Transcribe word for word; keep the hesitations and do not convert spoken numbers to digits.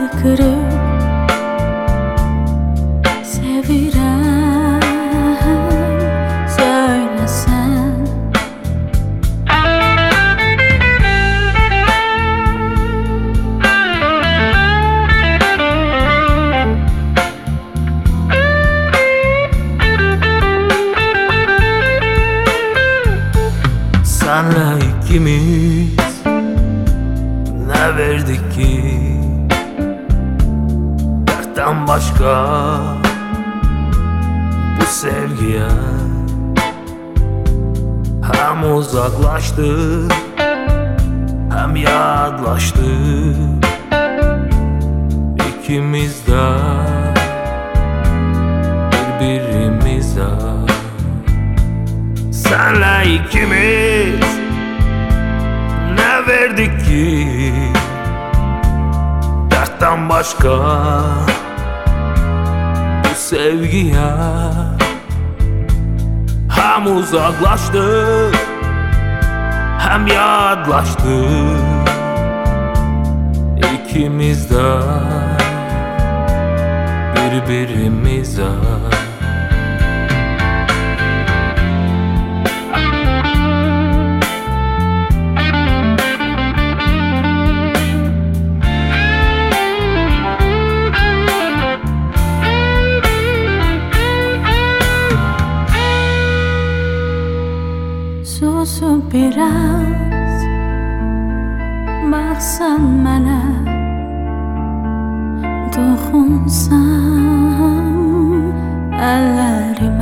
kırıp sevirem söylesen. Senle ikimiz ne verdik ki dertten başka bu sevgiye? Hem uzaklaştık hem yaklaştık ikimiz de birbirimize. Senle ikimiz ne verdik ki dertten başka bu sevgiye? Hem uzaklaştık hem yaklaştık ikimiz de birbirimize. Susup biraz baksan mənə, toxunsam əllərim